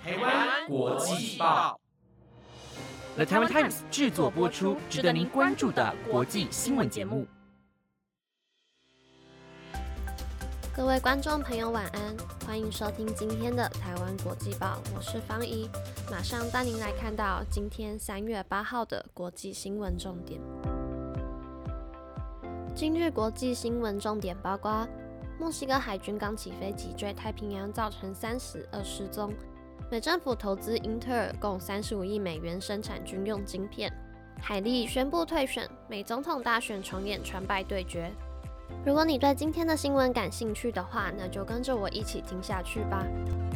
台湾国际报 The Taiwan Times 制作播出，值得您关注的国际新闻节目。 各位观众朋友晚安，欢迎收听今天的台湾国际报，我是方怡，马上带您来看到今天3月8号的国际新闻重点。今日国际新闻重点包括：墨西哥海军刚起飞击坠太平洋，造成3死2失踪；美政府投资英特尔共35亿美元生产军用晶片；海利宣布退选；美总统大选重演传败对决。如果你对今天的新闻感兴趣的话，那就跟着我一起听下去吧。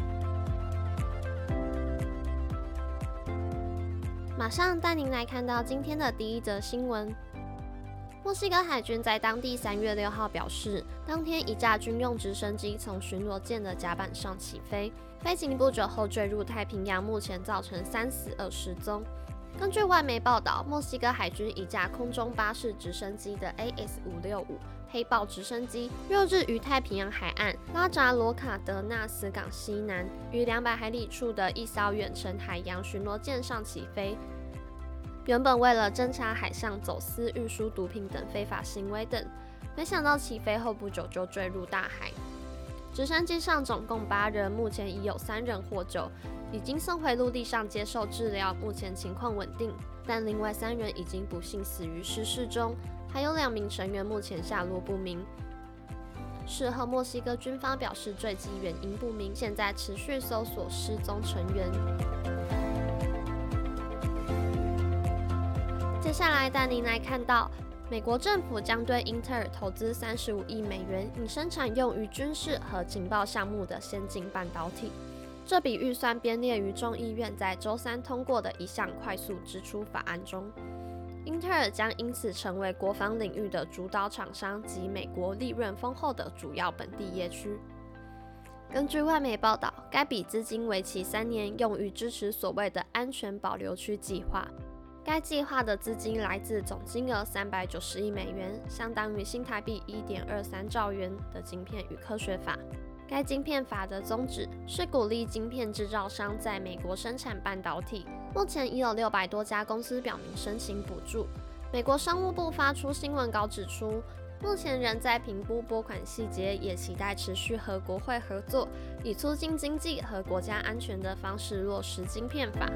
马上带您来看到今天的第一则新闻。墨西哥海军在当地3月6号表示，当天一架军用直升机从巡逻舰的甲板上起飞，飞行不久后坠入太平洋，目前造成3死2失踪。根据外媒报道，墨西哥海军一架空中巴士直升机的 AS-565 黑豹直升机6日于太平洋海岸拉扎罗卡德纳斯港西南于200海里处的一艘远程海洋巡逻舰上起飞，原本为了侦查海上走私、运输毒品等非法行为等，没想到起飞后不久就坠入大海。直升机上总共8人，目前已有3人获救，已经送回陆地上接受治疗，目前情况稳定。但另外3人已经不幸死于失事中，还有2名成员目前下落不明。事后，墨西哥军方表示坠机原因不明，现在持续搜索失踪成员。接下来带您来看到，美国政府将对英特尔投资35亿美元，以生产用于军事和情报项目的先进半导体。这笔预算编列于众议院在周3通过的一项快速支出法案中。英特尔将因此成为国防领域的主导厂商及美国利润丰厚的主要本地业区。根据外媒报道，该笔资金为期3年，用于支持所谓的安全保留区计划。该计划的资金来自总金额390亿美元，相当于新台币1.23兆元的晶片与科学法。该晶片法的宗旨是鼓励晶片制造商在美国生产半导体。目前已有600多家公司表明申请补助。美国商务部发出新闻稿指出，目前仍在评估拨款细节，也期待持续和国会合作，以促进经济和国家安全的方式落实晶片法。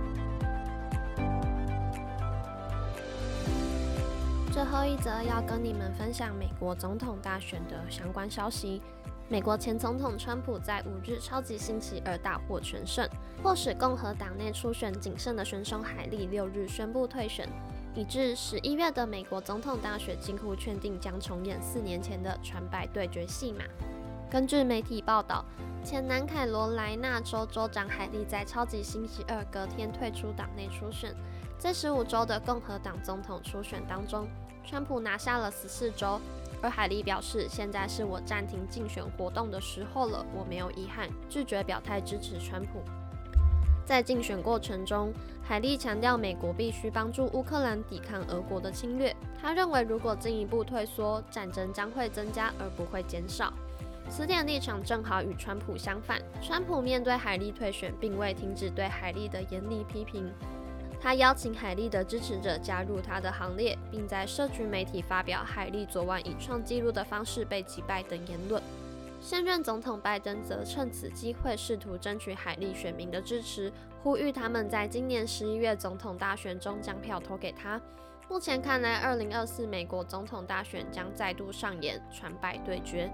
最后一则要跟你们分享美国总统大选的相关消息。美国前总统川普在5日超级星期二大获全胜，迫使共和党内初选谨慎的选手海莉6日宣布退选，以致11月的美国总统大选几乎确定将重演4年前的传败对决戏码。根据媒体报道，前南卡罗来纳州州长海莉在超级星期二隔天退出党内初选。在15周的共和党总统初选当中，川普拿下了14周，而海莉表示，现在是我暂停竞选活动的时候了，我没有遗憾，拒绝表态支持川普。在竞选过程中，海莉强调美国必须帮助乌克兰抵抗俄国的侵略。他认为，如果进一步退缩，战争将会增加而不会减少。此点立场正好与川普相反。川普面对海莉退选，并未停止对海莉的严厉批评。他邀请海莉的支持者加入他的行列，并在社群媒体发表海莉昨晚以创纪录的方式被击败等言论。现任总统拜登则趁此机会试图争取海莉选民的支持，呼吁他们在今年11月总统大选中将票投给他。目前看来，2024美国总统大选将再度上演传败对决。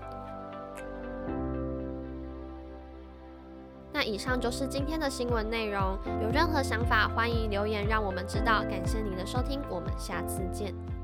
那以上就是今天的新闻内容，有任何想法欢迎留言让我们知道。感谢你的收听，我们下次见。